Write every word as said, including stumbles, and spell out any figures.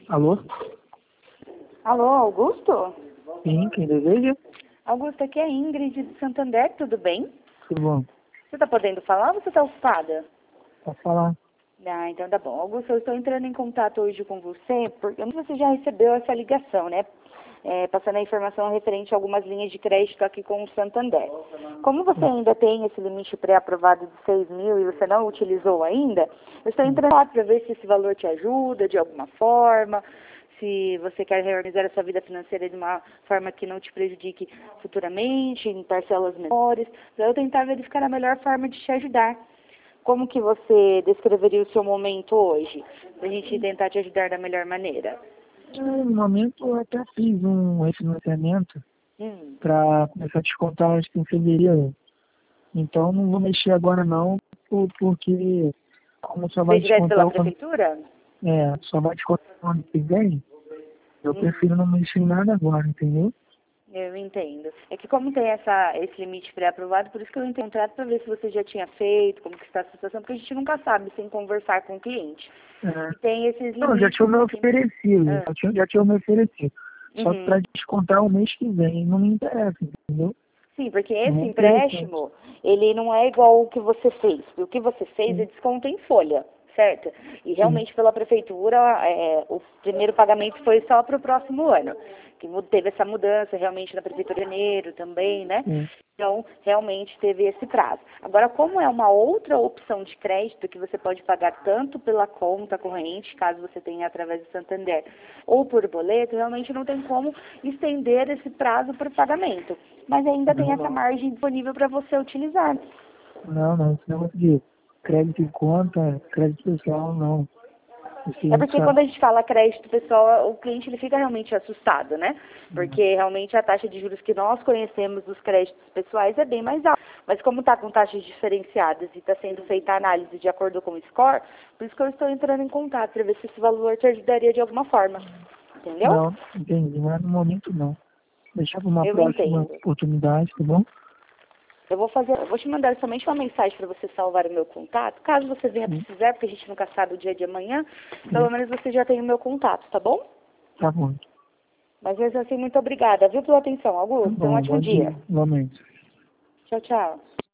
Alô? Alô, Augusto? Sim, quem deseja? Augusto, aqui é a Ingrid de Santander, tudo bem? Tudo bom? Você está podendo falar ou você está ocupada? Pode falar. Ah, então tá bom. Augusto, eu estou entrando em contato hoje com você, porque eu não sei se você já recebeu essa ligação, né? É, passando a informação referente a algumas linhas de crédito aqui com o Santander. Como você ainda tem esse limite pré-aprovado de seis mil e você não utilizou ainda, eu estou entrando lá para ver se esse valor te ajuda de alguma forma, se você quer reorganizar a sua vida financeira de uma forma que não te prejudique futuramente, em parcelas menores, para eu tentar verificar a melhor forma de te ajudar. Como que você descreveria o seu momento hoje, para a gente tentar te ajudar da melhor maneira? No momento eu até fiz um refinanciamento Hum. para começar a descontar acho que em fevereiro. Então não vou mexer agora não, por- porque como só vai Fez direto descontar pela o ano, prefeitura? é, só vai descontar o ano que vem, eu Hum. prefiro não mexer em nada agora, entendeu? Eu entendo. É que como tem essa, esse limite pré-aprovado, por isso que eu entrei em contato para ver se você já tinha feito, como que está a situação, porque a gente nunca sabe sem conversar com o cliente. É. E tem esses Não, já limites tinha me assim. oferecido, Ah. já tinha, já tinha me oferecido. Só que para Uhum. descontar o mês que vem não me interessa, entendeu? Sim, porque Não esse é interessante. empréstimo, ele não é igual o que você fez. O que você fez é Sim, desconto em folha, certo? E sim, realmente pela prefeitura, é, o primeiro pagamento foi só para o próximo ano. Que mu- teve essa mudança realmente na prefeitura de janeiro também, né? sim. Então, realmente teve esse prazo. Agora, como é uma outra opção de crédito que você pode pagar tanto pela conta corrente, caso você tenha através do Santander, ou por boleto, realmente não tem como estender esse prazo para o pagamento. Mas ainda tem Não, essa não. margem disponível para você utilizar. Não, não, esse negócio de crédito em conta, crédito pessoal, não. Isso a É gente porque sabe. quando a gente fala crédito pessoal, o cliente ele fica realmente assustado, né? Né? Porque realmente a taxa de juros que nós conhecemos dos créditos pessoais é bem mais alta. Mas como está com taxas diferenciadas e está sendo feita a análise de acordo com o score, por isso que eu estou entrando em contato para ver se esse valor te ajudaria de alguma forma. Entendeu? Não, entendi, mas no momento não. Deixar para uma Eu próxima entendo. oportunidade, tá bom? Eu vou fazer, eu vou te mandar somente uma mensagem para você salvar o meu contato. Caso você venha Sim, precisar, porque a gente nunca sabe o dia de amanhã, sim. pelo menos você já tem o meu contato, tá bom? Tá bom. Mas mesmo assim, muito obrigada, viu, pela atenção, Tá Augusto. Um bom, ótimo bom dia, dia. igualmente. Tchau, tchau.